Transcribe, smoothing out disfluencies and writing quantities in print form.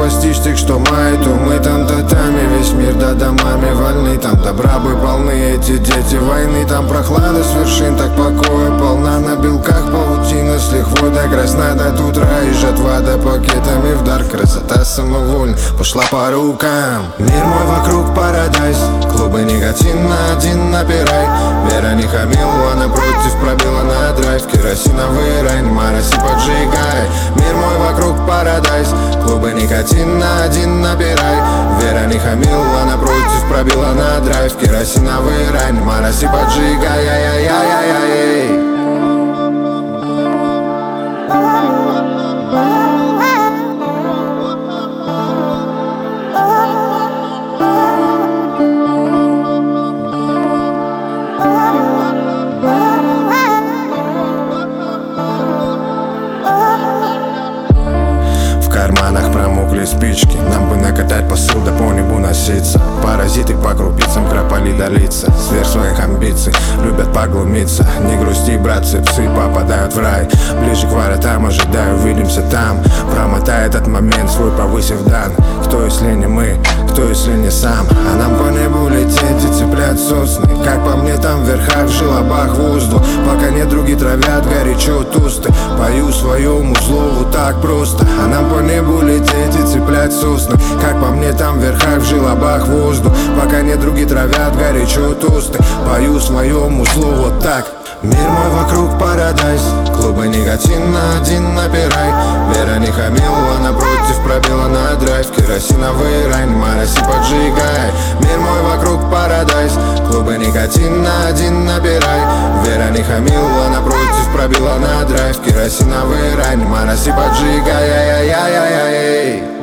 постичь тех, что май, то мы там татами, весь мир да домами вольны. Там добра бы полны эти дети войны, там прохлада с вершин, так покоя полна. На белках паутина с лихвой до красна до утра, и жатва до пакетами в дар. Красота самовольно пошла по рукам. Мир мой вокруг парадайз, клубы никотина, один напирай. Вера не хамила, напротив пробила на драйв. Керосиновый рай, мараси поджигай. Мир мой вокруг парадайз, клубы никотина, один набирай. Вера не хамила, напротив пробила на драйв. Керосиновый рай, мараси поджигай. Ай-яй-яй-яй-яй. В карманах промокли спички, нам бы накатать посыл, да по небу носиться. Паразиты по крупицам кропали долиться, сверх своих амбиций любят поглумиться. Не грусти, братцы, псы попадают в рай. Ближе к воротам, ожидаю, увидимся там. Промотай этот момент свой, повысив дан. Кто, если не мы, кто, если не сам? А нам по небу лететь и цеплять сосны. Как по мне, там в верхах, в желобах воздух. Пока нет, другие травят горячо тосты. Пою своему слову так просто. А нам по небу лететь и цеплять сосны. Как по мне, там в верхах, в желобах воздух. Пока нет, другие травят горячо тосты. Пою своему слову так. Мир мой вокруг парадайз, клубы никотина, один набирай. Вера не хамила, напротив пробила на драйв. Керосиновый рай, мараси поджигай. Мир мой вокруг парадайз, клубы никотина, один набирай. Вера не хамила, напротив пробила на драйв. Керосиновый рай, мараси поджигай. Ай-яй-яй-яй-яй.